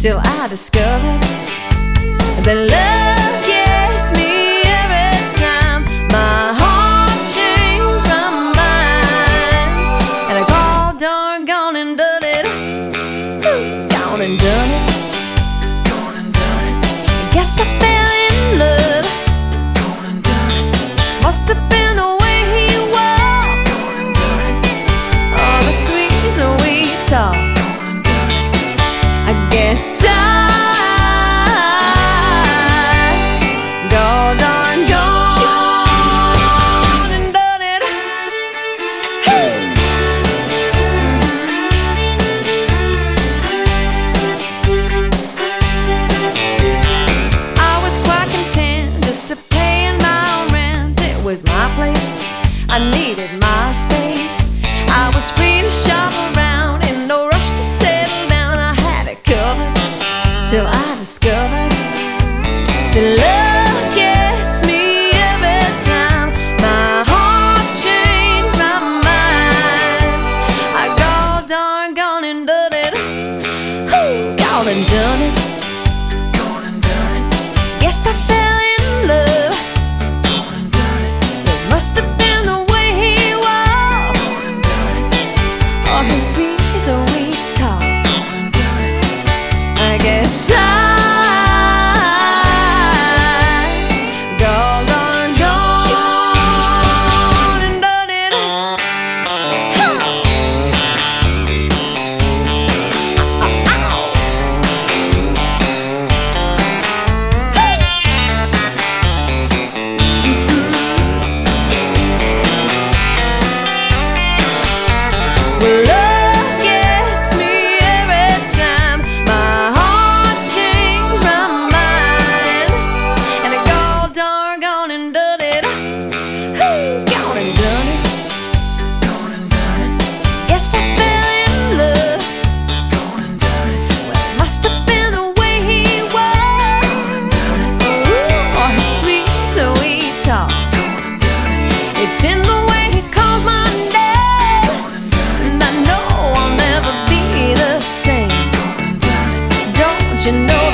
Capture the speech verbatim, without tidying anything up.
till I discovered that love gets me every time. My heart changed my mind, and I called darn gone and done it. Ooh, gone and done it. Gone and done it. I guess I fell in love. Gone and done it. Must have been the way he walked. Gone and done it. Oh, that sweet, sweet talk. Gone and done it. I guess I go darn gone and done it. I was quite content just to pay my own rent. It was my place, I needed my space. I was free to shop around, in no rush to settle down. I had it covered till I discovered that love gets me every time. My heart changed my mind. I go darn gone and done it. Ooh, gone and done it. Gone and done it. Yes, I fell in love. Gone and done it. It must have been the way he walked. Gone and done it. Oh, his sweet, sweet talk. Gone and done it. I guess I love gets me every time. My heart changed my mind, and I go darn gone and done it. Ooh, gone and done it. Gone and done it. Yes, I fell in love. Gone and done it. Well, it must have been the way he walked. Gone and done it. Ooh, or his sweet, sweet talk. Gone and done it. It's in the way he calls my name, and I know I'll never be the same. Gone and done it. Don't you know